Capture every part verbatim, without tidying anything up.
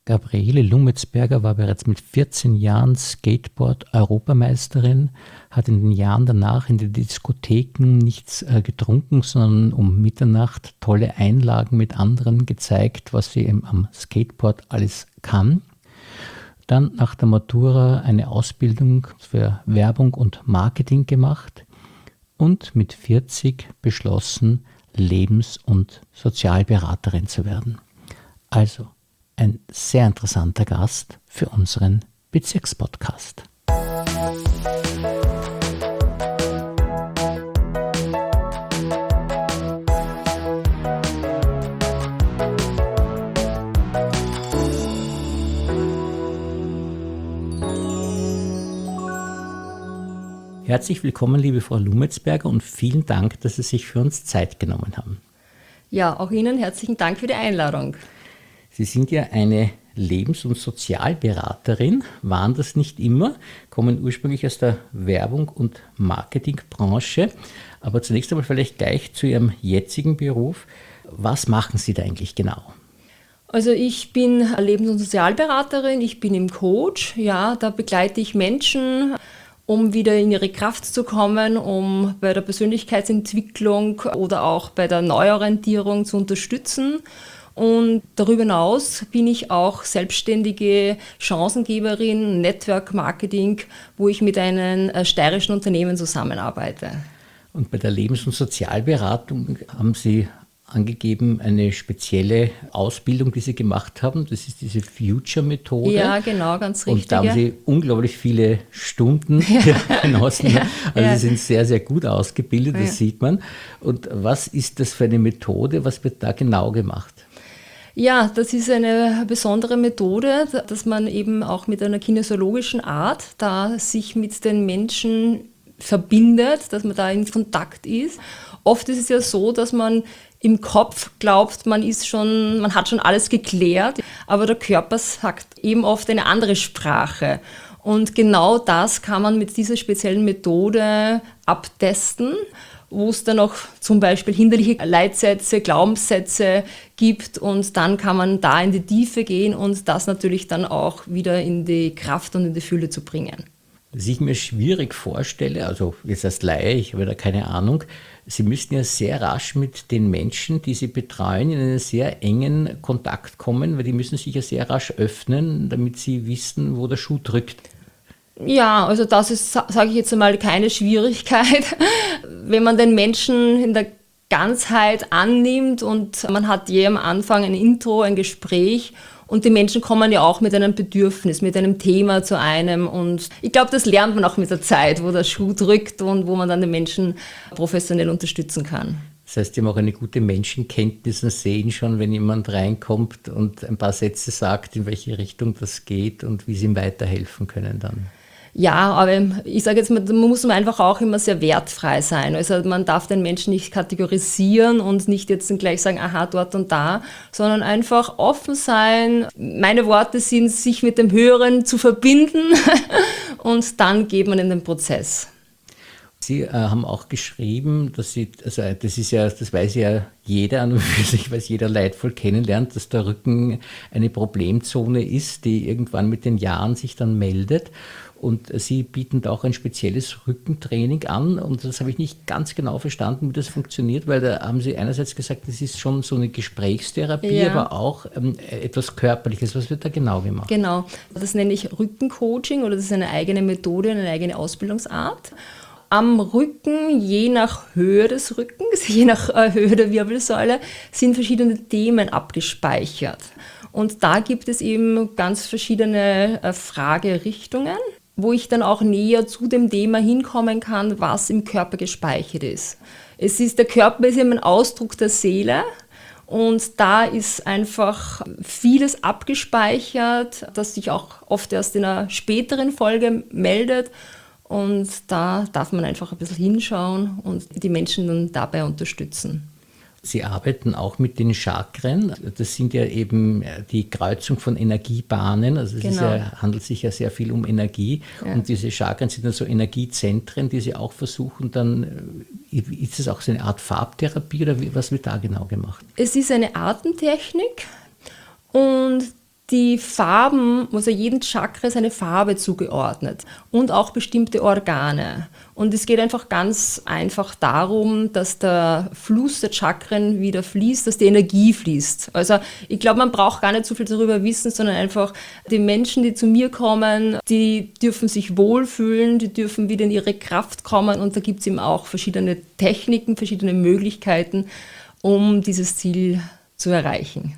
Gabriele Lumetzberger war bereits mit vierzehn Jahren Skateboard-Europameisterin, hat in den Jahren danach in den Diskotheken nichts äh, getrunken, sondern um Mitternacht tolle Einlagen mit anderen gezeigt, was sie eben am Skateboard alles kann. Dann nach der Matura eine Ausbildung für Werbung und Marketing gemacht und mit vierzig beschlossen, Lebens- und Sozialberaterin zu werden. Also ein sehr interessanter Gast für unseren Bezirkspodcast. Herzlich willkommen, liebe Frau Lumetzberger, und vielen Dank, dass Sie sich für uns Zeit genommen haben. Ja, auch Ihnen herzlichen Dank für die Einladung. Sie sind ja eine Lebens- und Sozialberaterin, waren das nicht immer, kommen ursprünglich aus der Werbung- und Marketingbranche. Aber zunächst einmal vielleicht gleich zu Ihrem jetzigen Beruf. Was machen Sie da eigentlich genau? Also ich bin Lebens- und Sozialberaterin, ich bin im Coach. Ja, da begleite ich Menschen, um wieder in ihre Kraft zu kommen, um bei der Persönlichkeitsentwicklung oder auch bei der Neuorientierung zu unterstützen. Und darüber hinaus bin ich auch selbstständige Chancengeberin, Network Marketing, wo ich mit einem steirischen Unternehmen zusammenarbeite. Und bei der Lebens- und Sozialberatung haben Sie angegeben eine spezielle Ausbildung, die Sie gemacht haben. Das ist diese Future-Methode. Ja, genau, ganz richtig. Und da haben Sie unglaublich viele Stunden ja. genossen. Ja. Also ja. Sie sind sehr, sehr gut ausgebildet, das ja. sieht man. Und was ist das für eine Methode? Was wird da genau gemacht? Ja, das ist eine besondere Methode, dass man eben auch mit einer kinesiologischen Art da sich mit den Menschen verbindet, dass man da in Kontakt ist. Oft ist es ja so, dass man im Kopf glaubt, man ist schon, man hat schon alles geklärt, aber der Körper sagt eben oft eine andere Sprache. Und genau das kann man mit dieser speziellen Methode abtesten, wo es dann auch zum Beispiel hinderliche Leitsätze, Glaubenssätze gibt, und dann kann man da in die Tiefe gehen und das natürlich dann auch wieder in die Kraft und in die Fülle zu bringen. Was ich mir schwierig vorstelle, also jetzt als Laie, ich habe da keine Ahnung, Sie müssten ja sehr rasch mit den Menschen, die Sie betreuen, in einen sehr engen Kontakt kommen, weil die müssen sich ja sehr rasch öffnen, damit Sie wissen, wo der Schuh drückt. Ja, also das ist, sage ich jetzt einmal, keine Schwierigkeit. Wenn man den Menschen in der Ganzheit annimmt und man hat je am Anfang ein Intro, ein Gespräch, und die Menschen kommen ja auch mit einem Bedürfnis, mit einem Thema zu einem, und ich glaube, das lernt man auch mit der Zeit, wo der Schuh drückt und wo man dann den Menschen professionell unterstützen kann. Das heißt, die haben auch eine gute Menschenkenntnis und sehen schon, wenn jemand reinkommt und ein paar Sätze sagt, in welche Richtung das geht und wie sie ihm weiterhelfen können dann. Ja, aber ich sage jetzt mal, man muss einfach auch immer sehr wertfrei sein. Also man darf den Menschen nicht kategorisieren und nicht jetzt gleich sagen, aha, dort und da, sondern einfach offen sein. Meine Worte sind, sich mit dem Höheren zu verbinden und dann geht man in den Prozess. Sie äh, haben auch geschrieben, dass Sie, also das ist ja, das weiß ja jeder an und für sich, weil es jeder leidvoll kennenlernt, dass der Rücken eine Problemzone ist, die irgendwann mit den Jahren sich dann meldet. Und Sie bieten da auch ein spezielles Rückentraining an, und das habe ich nicht ganz genau verstanden, wie das funktioniert, weil da haben Sie einerseits gesagt, das ist schon so eine Gesprächstherapie, ja. aber auch ähm, etwas Körperliches. Was wird da genau gemacht? Genau, das nenne ich Rückencoaching, oder das ist eine eigene Methode, eine eigene Ausbildungsart. Am Rücken, je nach Höhe des Rückens, je nach äh, Höhe der Wirbelsäule, sind verschiedene Themen abgespeichert. Und da gibt es eben ganz verschiedene äh, Fragerichtungen, wo ich dann auch näher zu dem Thema hinkommen kann, was im Körper gespeichert ist. Es ist, der Körper ist eben ein Ausdruck der Seele, und da ist einfach vieles abgespeichert, das sich auch oft erst in einer späteren Folge meldet. Und da darf man einfach ein bisschen hinschauen und die Menschen dann dabei unterstützen. Sie arbeiten auch mit den Chakren. Das sind ja eben die Kreuzung von Energiebahnen. Also es genau. ist ja, handelt sich ja sehr viel um Energie. Ja. Und diese Chakren sind dann so Energiezentren, die Sie auch versuchen dann, ist das auch so eine Art Farbtherapie oder was wird da genau gemacht? Es ist eine Atemtechnik, und die Farben, also jedem Chakra ist eine Farbe zugeordnet und auch bestimmte Organe. Und es geht einfach ganz einfach darum, dass der Fluss der Chakren wieder fließt, dass die Energie fließt. Also ich glaube, man braucht gar nicht so viel darüber wissen, sondern einfach die Menschen, die zu mir kommen, die dürfen sich wohlfühlen, die dürfen wieder in ihre Kraft kommen und da gibt es eben auch verschiedene Techniken, verschiedene Möglichkeiten, um dieses Ziel zu erreichen.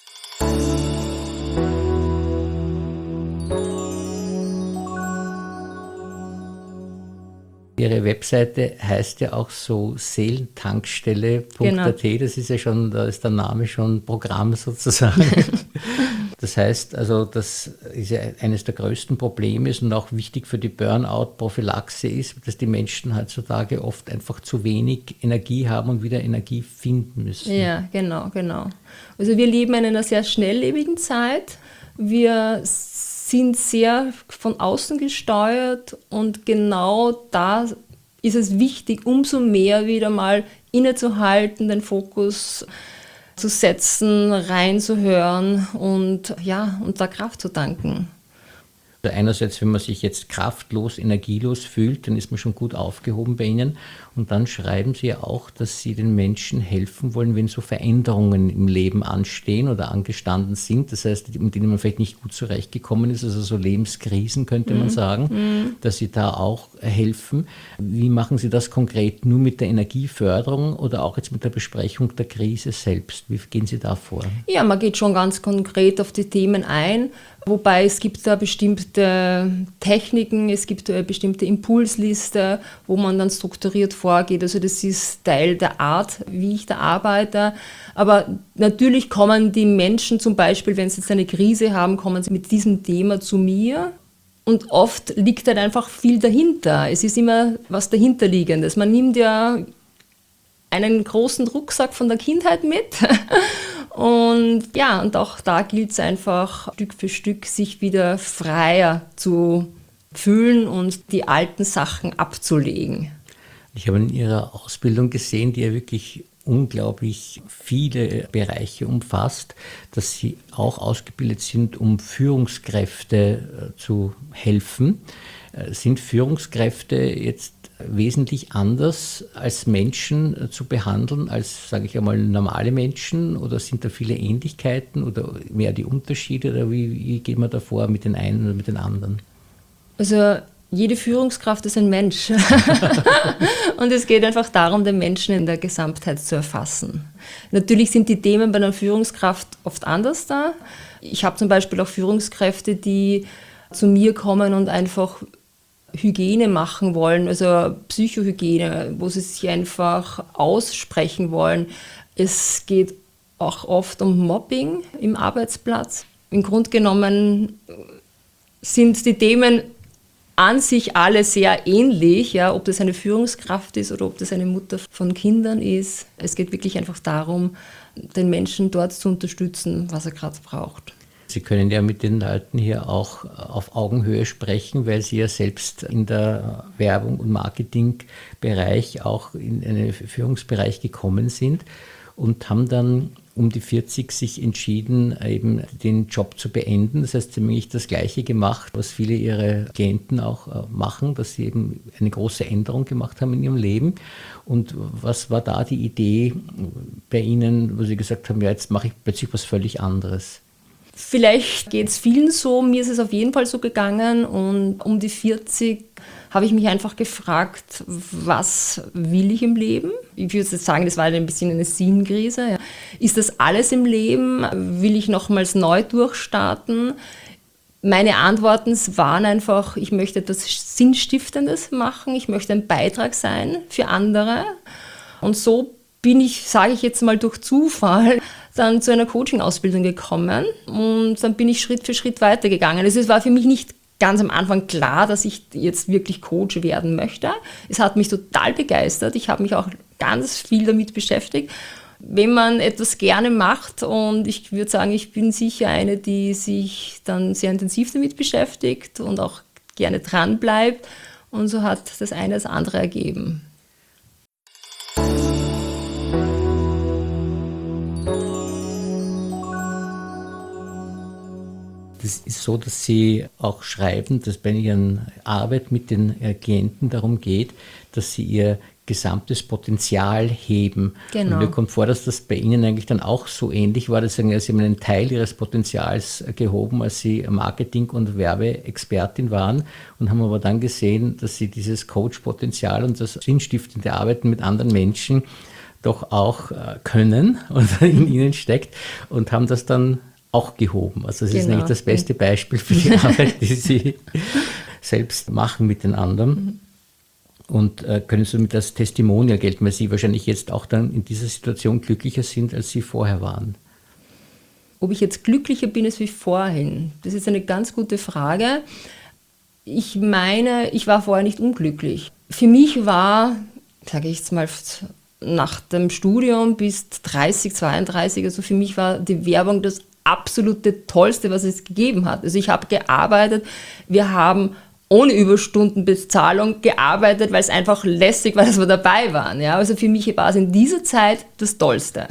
Ihre Webseite heißt ja auch so seelentankstelle punkt a t, genau. Das ist ja schon, da ist der Name schon Programm sozusagen. Das heißt also, das ist ja eines der größten Probleme und auch wichtig für die Burnout-Prophylaxe ist, dass die Menschen heutzutage oft einfach zu wenig Energie haben und wieder Energie finden müssen. Ja, genau, genau. Also wir leben in einer sehr schnelllebigen Zeit. Wir sind sehr von außen gesteuert und genau da ist es wichtig, umso mehr wieder mal innezuhalten, den Fokus zu setzen, reinzuhören und ja, und da Kraft zu tanken. Einerseits, wenn man sich jetzt kraftlos, energielos fühlt, dann ist man schon gut aufgehoben bei Ihnen. Und dann schreiben Sie ja auch, dass Sie den Menschen helfen wollen, wenn so Veränderungen im Leben anstehen oder angestanden sind. Das heißt, mit denen man vielleicht nicht gut zurechtgekommen ist, also so Lebenskrisen könnte man sagen, mhm. dass Sie da auch helfen. Wie machen Sie das konkret? Nur mit der Energieförderung oder auch jetzt mit der Besprechung der Krise selbst? Wie gehen Sie da vor? Ja, man geht schon ganz konkret auf die Themen ein. Wobei es gibt da bestimmte Techniken, es gibt eine bestimmte Impulsliste, wo man dann strukturiert vorgeht. Also das ist Teil der Art, wie ich da arbeite. Aber natürlich kommen die Menschen zum Beispiel, wenn sie jetzt eine Krise haben, kommen sie mit diesem Thema zu mir. Und oft liegt halt einfach viel dahinter. Es ist immer was dahinterliegendes. Man nimmt ja einen großen Rucksack von der Kindheit mit. Und ja, und auch da gilt es einfach, Stück für Stück sich wieder freier zu fühlen und die alten Sachen abzulegen. Ich habe in Ihrer Ausbildung gesehen, die ja wirklich unglaublich viele Bereiche umfasst, dass Sie auch ausgebildet sind, um Führungskräfte zu helfen. Sind Führungskräfte jetzt wesentlich anders als Menschen zu behandeln, als, sage ich einmal, normale Menschen? Oder sind da viele Ähnlichkeiten oder mehr die Unterschiede? Oder wie, wie geht man da vor mit den einen oder mit den anderen? Also jede Führungskraft ist ein Mensch. Und es geht einfach darum, den Menschen in der Gesamtheit zu erfassen. Natürlich sind die Themen bei einer Führungskraft oft anders da. Ich habe zum Beispiel auch Führungskräfte, die zu mir kommen und einfach Hygiene machen wollen, also Psychohygiene, wo sie sich einfach aussprechen wollen. Es geht auch oft um Mobbing im Arbeitsplatz. Im Grunde genommen sind die Themen an sich alle sehr ähnlich, ja, ob das eine Führungskraft ist oder ob das eine Mutter von Kindern ist. Es geht wirklich einfach darum, den Menschen dort zu unterstützen, was er gerade braucht. Sie können ja mit den Leuten hier auch auf Augenhöhe sprechen, weil Sie ja selbst in der Werbung- und Marketingbereich auch in einen Führungsbereich gekommen sind und haben dann um die vierzig sich entschieden, eben den Job zu beenden. Das heißt, Sie haben eigentlich das Gleiche gemacht, was viele Ihrer Klienten auch machen, dass sie eben eine große Änderung gemacht haben in ihrem Leben. Und was war da die Idee bei Ihnen, wo Sie gesagt haben, ja, jetzt mache ich plötzlich was völlig anderes? Vielleicht geht es vielen so, mir ist es auf jeden Fall so gegangen und um die vierzig habe ich mich einfach gefragt, was will ich im Leben? Ich würde jetzt sagen, das war ein bisschen eine Sinnkrise. Ja. Ist das alles im Leben? Will ich nochmals neu durchstarten? Meine Antworten waren einfach, ich möchte etwas Sinnstiftendes machen, ich möchte ein Beitrag sein für andere. Und so bin ich, sage ich jetzt mal durch Zufall, dann zu einer Coaching-Ausbildung gekommen und dann bin ich Schritt für Schritt weitergegangen. Also es war für mich nicht ganz am Anfang klar, dass ich jetzt wirklich Coach werden möchte. Es hat mich total begeistert. Ich habe mich auch ganz viel damit beschäftigt. Wenn man etwas gerne macht und ich würde sagen, ich bin sicher eine, die sich dann sehr intensiv damit beschäftigt und auch gerne dran bleibt und so hat das eine das andere ergeben. Das ist so, dass Sie auch schreiben, dass bei Ihren Arbeit mit den Klienten darum geht, dass Sie ihr gesamtes Potenzial heben. Genau. Und mir kommt vor, dass das bei Ihnen eigentlich dann auch so ähnlich war, dass Sie sagen, Sie haben einen Teil Ihres Potenzials gehoben, als Sie Marketing- und Werbeexpertin waren und haben aber dann gesehen, dass Sie dieses Coach-Potenzial und das sinnstiftende Arbeiten mit anderen Menschen doch auch können und in Ihnen steckt und haben das dann auch gehoben. Also das genau. ist eigentlich das beste Beispiel für die Arbeit, die Sie selbst machen mit den anderen. Und äh, können somit das Testimonial gelten, weil Sie wahrscheinlich jetzt auch dann in dieser Situation glücklicher sind, als Sie vorher waren. Ob ich jetzt glücklicher bin als wie vorhin, das ist eine ganz gute Frage. Ich meine, ich war vorher nicht unglücklich. Für mich war, sage ich jetzt mal, nach dem Studium bis dreißig, zweiunddreißig, also für mich war die Werbung das absolute Tollste, was es gegeben hat. Also ich habe gearbeitet, wir haben ohne Überstundenbezahlung gearbeitet, weil es einfach lässig war, dass wir dabei waren. Ja? Also für mich war es in dieser Zeit das Tollste.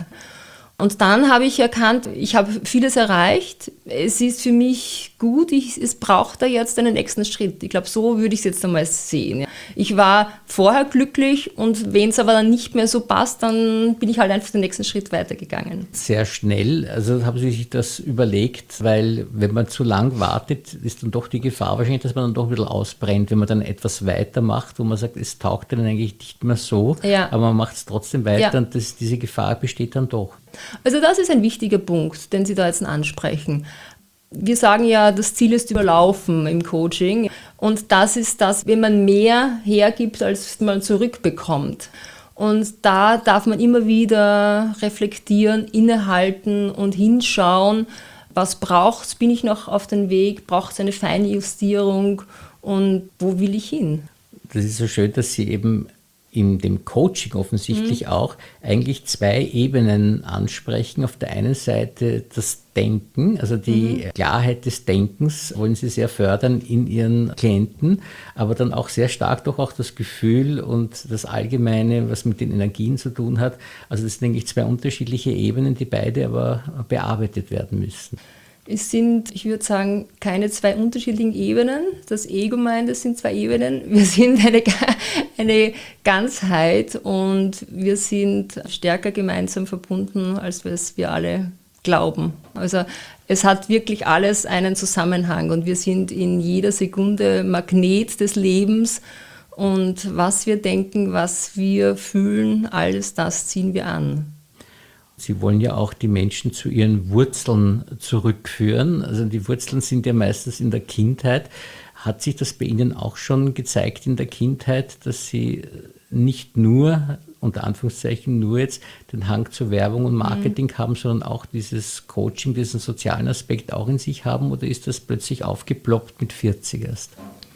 Und dann habe ich erkannt, ich habe vieles erreicht. Es ist für mich gut, ich, es braucht da jetzt einen nächsten Schritt. Ich glaube, so würde ich es jetzt einmal sehen. Ich war vorher glücklich und wenn es aber dann nicht mehr so passt, dann bin ich halt einfach den nächsten Schritt weitergegangen. Sehr schnell, also haben Sie sich das überlegt, weil wenn man zu lang wartet, ist dann doch die Gefahr wahrscheinlich, dass man dann doch ein bisschen ausbrennt, wenn man dann etwas weitermacht, wo man sagt, es taugt dann eigentlich nicht mehr so, ja. aber man macht es trotzdem weiter ja. und das, diese Gefahr besteht dann doch. Also das ist ein wichtiger Punkt, den Sie da jetzt ansprechen. Wir sagen ja, das Ziel ist überlaufen im Coaching und das ist das, wenn man mehr hergibt, als man zurückbekommt. Und da darf man immer wieder reflektieren, innehalten und hinschauen, was braucht es, bin ich noch auf dem Weg, braucht es eine feine Justierung und wo will ich hin? Das ist so schön, dass Sie eben in dem Coaching offensichtlich mhm. auch eigentlich zwei Ebenen ansprechen. Auf der einen Seite das Denken, also die mhm. Klarheit des Denkens wollen Sie sehr fördern in Ihren Klienten, aber dann auch sehr stark doch auch das Gefühl und das Allgemeine, was mit den Energien zu tun hat. Also das sind eigentlich zwei unterschiedliche Ebenen, die beide aber bearbeitet werden müssen. Es sind, ich würde sagen, keine zwei unterschiedlichen Ebenen. Das Ego meint, es sind zwei Ebenen. Wir sind eine, eine Ganzheit und wir sind stärker gemeinsam verbunden, als wir alle glauben. Also es hat wirklich alles einen Zusammenhang und wir sind in jeder Sekunde Magnet des Lebens und was wir denken, was wir fühlen, alles das ziehen wir an. Sie wollen ja auch die Menschen zu ihren Wurzeln zurückführen. Also die Wurzeln sind ja meistens in der Kindheit. Hat sich das bei Ihnen auch schon gezeigt in der Kindheit, dass Sie nicht nur, unter Anführungszeichen, nur jetzt den Hang zur Werbung und Marketing mhm. haben, sondern auch dieses Coaching, diesen sozialen Aspekt auch in sich haben? Oder ist das plötzlich aufgeploppt mit vierzig erst?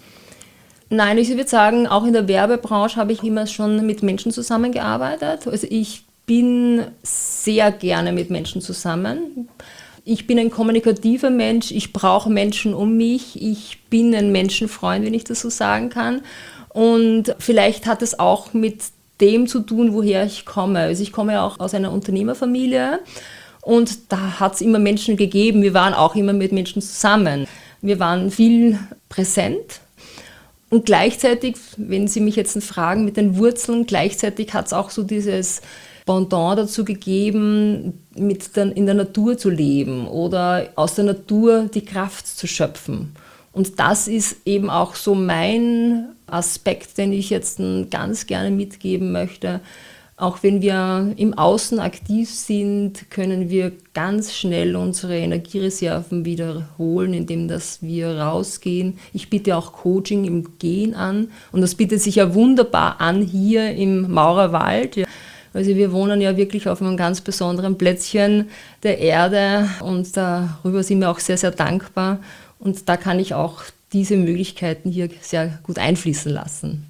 Nein, ich würde sagen, auch in der Werbebranche habe ich immer schon mit Menschen zusammengearbeitet. Also ich bin sehr gerne mit Menschen zusammen. Ich bin ein kommunikativer Mensch, ich brauche Menschen um mich, ich bin ein Menschenfreund, wenn ich das so sagen kann. Und vielleicht hat es auch mit dem zu tun, woher ich komme. Also ich komme ja auch aus einer Unternehmerfamilie und da hat es immer Menschen gegeben, wir waren auch immer mit Menschen zusammen. Wir waren viel präsent. Und gleichzeitig, wenn Sie mich jetzt fragen mit den Wurzeln, gleichzeitig hat es auch so dieses Pendant dazu gegeben, mit der, in der Natur zu leben oder aus der Natur die Kraft zu schöpfen. Und das ist eben auch so mein Aspekt, den ich jetzt ganz gerne mitgeben möchte. Auch wenn wir im Außen aktiv sind, können wir ganz schnell unsere Energiereserven wiederholen, indem dass wir rausgehen. Ich biete auch Coaching im Gehen an und das bietet sich ja wunderbar an hier im Maurerwald. Also wir wohnen ja wirklich auf einem ganz besonderen Plätzchen der Erde und darüber sind wir auch sehr, sehr dankbar. Und da kann ich auch diese Möglichkeiten hier sehr gut einfließen lassen.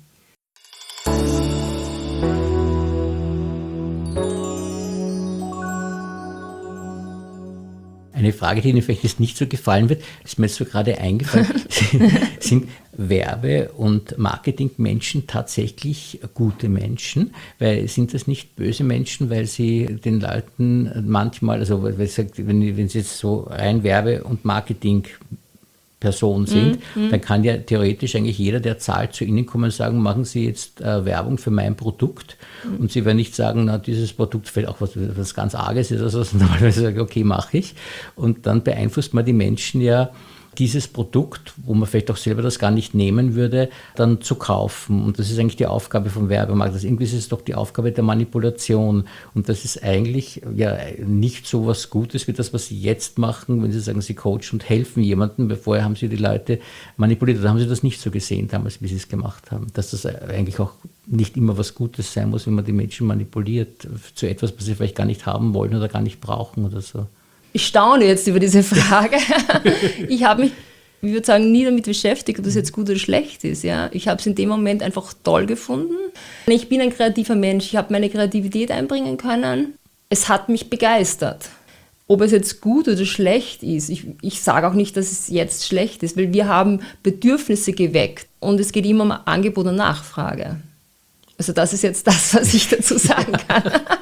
Eine Frage, die Ihnen vielleicht jetzt nicht so gefallen wird, ist mir jetzt so gerade eingefallen, sind Werbe- und Marketingmenschen tatsächlich gute Menschen? Weil sind das nicht böse Menschen, weil sie den Leuten manchmal, also wenn, wenn sie jetzt so rein Werbe- und Marketing Person sind, mm, mm. dann kann ja theoretisch eigentlich jeder, der zahlt, zu Ihnen kommen und sagen, machen Sie jetzt äh, Werbung für mein Produkt. Mm. Und Sie werden nicht sagen, na, dieses Produkt fällt auch was, was ganz Arges ist, also normalerweise sagen, okay, mache ich. Und dann beeinflusst man die Menschen ja, dieses Produkt, wo man vielleicht auch selber das gar nicht nehmen würde, dann zu kaufen. Und das ist eigentlich die Aufgabe vom Werbemarkt. Also irgendwie ist es doch die Aufgabe der Manipulation. Und das ist eigentlich ja nicht so was Gutes wie das, was Sie jetzt machen, wenn Sie sagen, Sie coachen und helfen jemandem, weil vorher haben Sie die Leute manipuliert. Oder haben Sie das nicht so gesehen damals, wie Sie es gemacht haben? Dass das eigentlich auch nicht immer was Gutes sein muss, wenn man die Menschen manipuliert zu etwas, was sie vielleicht gar nicht haben wollen oder gar nicht brauchen oder so. Ich staune jetzt über diese Frage. Ich habe mich, ich würde sagen, nie damit beschäftigt, ob das jetzt gut oder schlecht ist. Ja. Ich habe es in dem Moment einfach toll gefunden. Ich bin ein kreativer Mensch, ich habe meine Kreativität einbringen können. Es hat mich begeistert. Ob es jetzt gut oder schlecht ist, ich, ich sage auch nicht, dass es jetzt schlecht ist, weil wir haben Bedürfnisse geweckt und es geht immer um Angebot und Nachfrage. Also das ist jetzt das, was ich dazu sagen kann.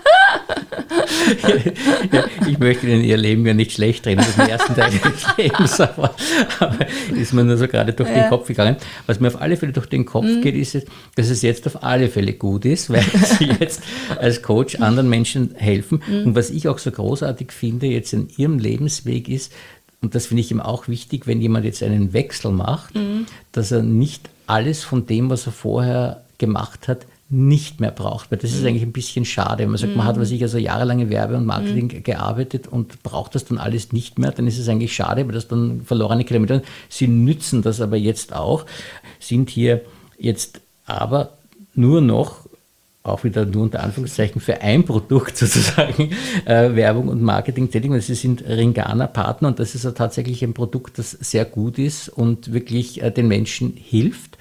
Ja, ich möchte Ihnen Ihr Leben ja nicht schlecht reden, das ist der ersten Teil des Lebens, aber, aber ist mir nur so gerade durch ja. den Kopf gegangen. Was mir auf alle Fälle durch den Kopf mhm. geht, ist, dass es jetzt auf alle Fälle gut ist, weil Sie jetzt als Coach anderen Menschen helfen. Mhm. Und was ich auch so großartig finde jetzt in Ihrem Lebensweg ist, und das finde ich eben auch wichtig, wenn jemand jetzt einen Wechsel macht, mhm. dass er nicht alles von dem, was er vorher gemacht hat, nicht mehr braucht, weil das ist eigentlich ein bisschen schade. Man sagt, man hat, was ich also jahrelang in Werbe und Marketing mhm. gearbeitet und braucht das dann alles nicht mehr, dann ist es eigentlich schade, weil das dann verlorene Kilometer sind. Sie nützen das aber jetzt auch, sind hier jetzt aber nur noch, auch wieder nur unter Anführungszeichen, für ein Produkt sozusagen äh, Werbung und Marketing tätig. Und Sie sind Ringana-Partner und das ist ja tatsächlich ein Produkt, das sehr gut ist und wirklich äh, den Menschen hilft.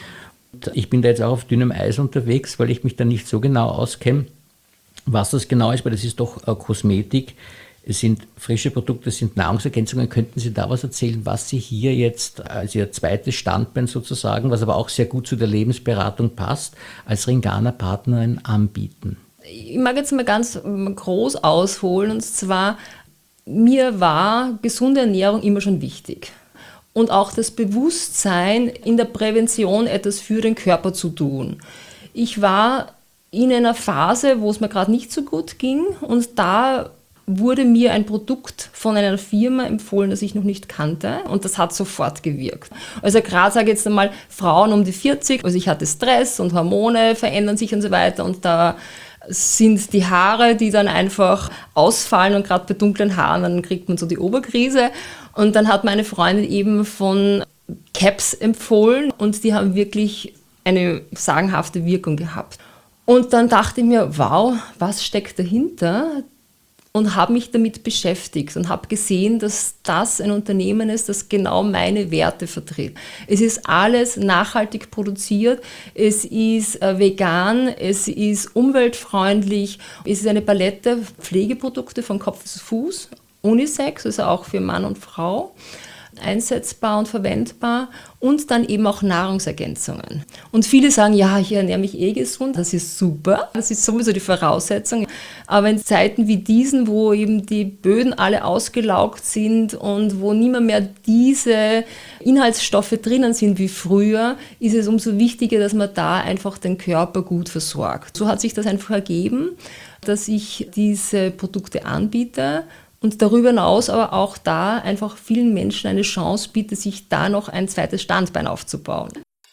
Ich bin da jetzt auch auf dünnem Eis unterwegs, weil ich mich da nicht so genau auskenne, was das genau ist, weil das ist doch äh, Kosmetik, es sind frische Produkte, es sind Nahrungsergänzungen. Könnten Sie da was erzählen, was Sie hier jetzt als Ihr zweites Standbein sozusagen, was aber auch sehr gut zu der Lebensberatung passt, als Ringana-Partnerin anbieten? Ich mag jetzt mal ganz groß ausholen, und zwar, mir war gesunde Ernährung immer schon wichtig. Und auch das Bewusstsein, in der Prävention etwas für den Körper zu tun. Ich war in einer Phase, wo es mir gerade nicht so gut ging, und da wurde mir ein Produkt von einer Firma empfohlen, das ich noch nicht kannte, und das hat sofort gewirkt. Also gerade sage ich jetzt einmal, Frauen um die vierzig, also ich hatte Stress und Hormone verändern sich und so weiter, und da sind die Haare, die dann einfach ausfallen, und gerade bei dunklen Haaren, dann kriegt man so die Oberkrise. Und dann hat meine Freundin eben von Caps empfohlen und die haben wirklich eine sagenhafte Wirkung gehabt. Und dann dachte ich mir, wow, was steckt dahinter? Und habe mich damit beschäftigt und habe gesehen, dass das ein Unternehmen ist, das genau meine Werte vertritt. Es ist alles nachhaltig produziert, es ist äh, vegan, es ist umweltfreundlich, es ist eine Palette Pflegeprodukte von Kopf bis Fuß, Unisex, also auch für Mann und Frau, einsetzbar und verwendbar, und dann eben auch Nahrungsergänzungen. Und viele sagen, ja, ich ernähre mich eh gesund, das ist super, das ist sowieso die Voraussetzung. Aber in Zeiten wie diesen, wo eben die Böden alle ausgelaugt sind und wo nicht mehr, mehr diese Inhaltsstoffe drinnen sind wie früher, ist es umso wichtiger, dass man da einfach den Körper gut versorgt. So hat sich das einfach ergeben, dass ich diese Produkte anbiete. Und darüber hinaus aber auch da einfach vielen Menschen eine Chance bietet, sich da noch ein zweites Standbein aufzubauen.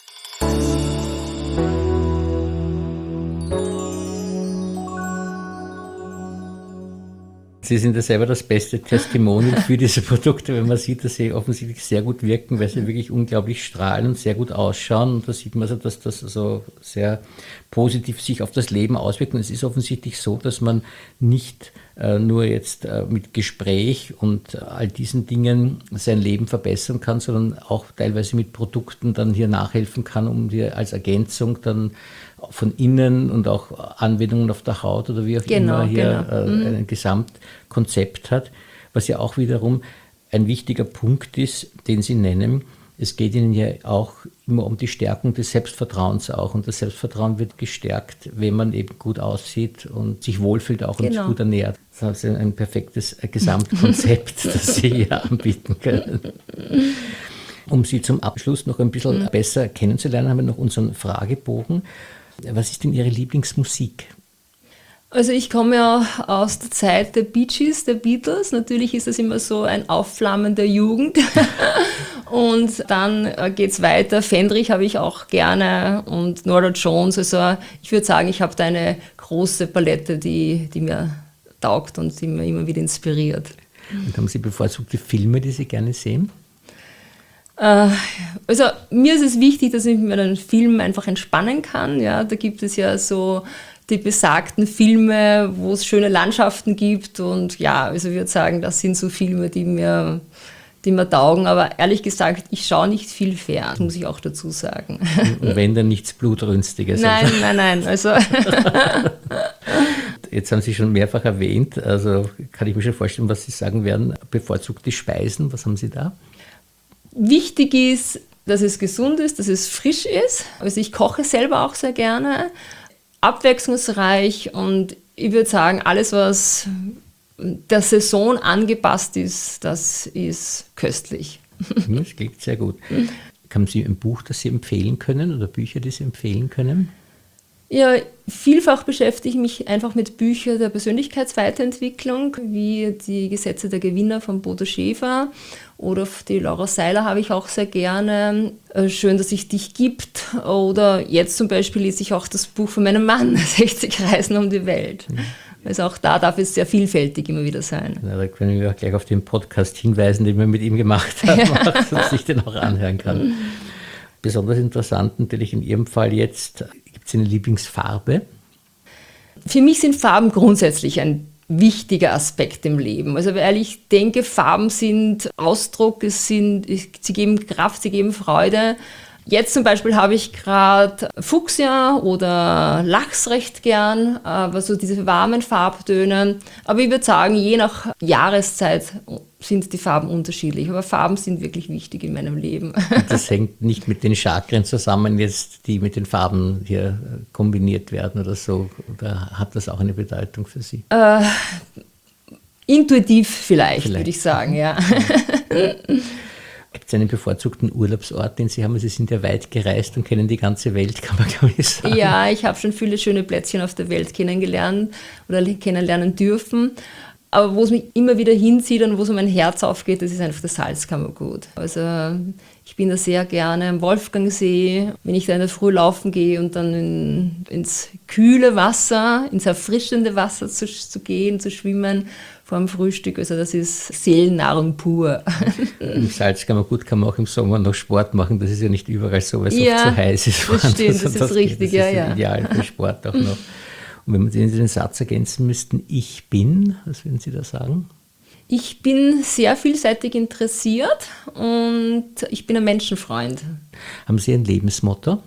Sie sind ja selber das beste Testimonial für diese Produkte, wenn man sieht, dass sie offensichtlich sehr gut wirken, weil sie wirklich unglaublich strahlen und sehr gut ausschauen. Und da sieht man so, dass das so sehr positiv sich auf das Leben auswirkt. Und es ist offensichtlich so, dass man nicht äh, nur jetzt äh, mit Gespräch und äh, all diesen Dingen sein Leben verbessern kann, sondern auch teilweise mit Produkten dann hier nachhelfen kann, um dir als Ergänzung dann von innen und auch Anwendungen auf der Haut oder wie auch genau, immer hier genau. äh, mhm. ein Gesamtkonzept hat, was ja auch wiederum ein wichtiger Punkt ist, den Sie nennen. Es geht Ihnen ja auch immer um die Stärkung des Selbstvertrauens auch. Und das Selbstvertrauen wird gestärkt, wenn man eben gut aussieht und sich wohlfühlt auch und genau. sich gut ernährt. Das ist ein perfektes Gesamtkonzept, das Sie hier anbieten können. Um Sie zum Abschluss noch ein bisschen mhm. besser kennenzulernen, haben wir noch unseren Fragebogen. Was ist denn Ihre Lieblingsmusik? Also ich komme ja aus der Zeit der Bee Gees, der Beatles. Natürlich ist das immer so ein Aufflammen der Jugend. Und dann geht es weiter. Fendrich habe ich auch gerne und Norah Jones. Also ich würde sagen, ich habe da eine große Palette, die, die mir taugt und die mir immer wieder inspiriert. Und haben Sie bevorzugte Filme, die Sie gerne sehen? Also mir ist es wichtig, dass ich mir einen Film einfach entspannen kann. Ja, da gibt es ja so die besagten Filme, wo es schöne Landschaften gibt und ja, also ich würde sagen, das sind so Filme, die mir, die mir taugen, aber ehrlich gesagt, ich schaue nicht viel fern, muss ich auch dazu sagen. Und wenn, dann nichts Blutrünstiges. Nein, nein, nein, also... Jetzt haben Sie schon mehrfach erwähnt, also kann ich mir schon vorstellen, was Sie sagen werden, bevorzugte Speisen, was haben Sie da? Wichtig ist, dass es gesund ist, dass es frisch ist, also ich koche selber auch sehr gerne, abwechslungsreich und ich würde sagen, alles, was der Saison angepasst ist, das ist köstlich. Das klingt sehr gut. Haben Sie ein Buch, das Sie empfehlen können oder Bücher, die Sie empfehlen können? Ja, vielfach beschäftige ich mich einfach mit Büchern der Persönlichkeitsweiterentwicklung, wie die Gesetze der Gewinner von Bodo Schäfer oder die Laura Seiler habe ich auch sehr gerne. Schön, dass es dich gibt. Oder jetzt zum Beispiel lese ich auch das Buch von meinem Mann, sechzig Reisen um die Welt. Also auch da darf es sehr vielfältig immer wieder sein. Ja, da können wir auch gleich auf den Podcast hinweisen, den wir mit ihm gemacht haben, ja. Dass man sich den auch anhören kann. Besonders interessant natürlich in Ihrem Fall jetzt, gibt es eine Lieblingsfarbe? Für mich sind Farben grundsätzlich ein wichtiger Aspekt im Leben. Also weil ich denke, Farben sind Ausdruck, es sind, sie geben Kraft, sie geben Freude. Jetzt zum Beispiel habe ich gerade Fuchsia oder Lachs recht gern, aber so diese warmen Farbtöne. Aber ich würde sagen, je nach Jahreszeit sind die Farben unterschiedlich. Aber Farben sind wirklich wichtig in meinem Leben. Und das hängt nicht mit den Chakren zusammen, jetzt, die mit den Farben hier kombiniert werden oder so? Oder hat das auch eine Bedeutung für Sie? Äh, intuitiv vielleicht, vielleicht, würde ich sagen, ja. Gibt es einen bevorzugten Urlaubsort, den Sie haben? Sie sind ja weit gereist und kennen die ganze Welt, kann man glaube ich sagen. Ja, ich habe schon viele schöne Plätzchen auf der Welt kennengelernt oder kennenlernen dürfen. Aber wo es mich immer wieder hinzieht und wo so mein Herz aufgeht, das ist einfach das Salzkammergut. Also ich bin da sehr gerne am Wolfgangsee, wenn ich da in der Früh laufen gehe und dann in, ins kühle Wasser, ins erfrischende Wasser zu, zu gehen, zu schwimmen vor dem Frühstück. Also das ist Seelennahrung pur. Im Salzkammergut kann man auch im Sommer noch Sport machen. Das ist ja nicht überall so, weil es ja, oft zu heiß ist. Das stimmt, das, das ist richtig. Das ist ja, ja. ideal für Sport auch noch. Und wenn Sie den Satz ergänzen müssten, ich bin, was würden Sie da sagen? Ich bin sehr vielseitig interessiert und ich bin ein Menschenfreund. Haben Sie ein Lebensmotto?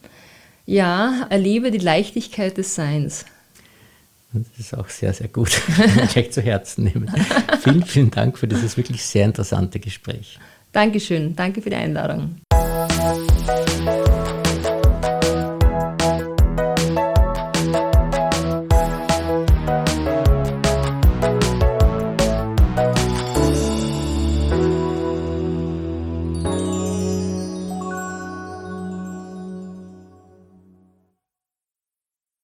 Ja, erlebe die Leichtigkeit des Seins. Das ist auch sehr, sehr gut. Gleich zu Herzen nehmen. Vielen, vielen Dank für dieses wirklich sehr interessante Gespräch. Dankeschön, danke für die Einladung.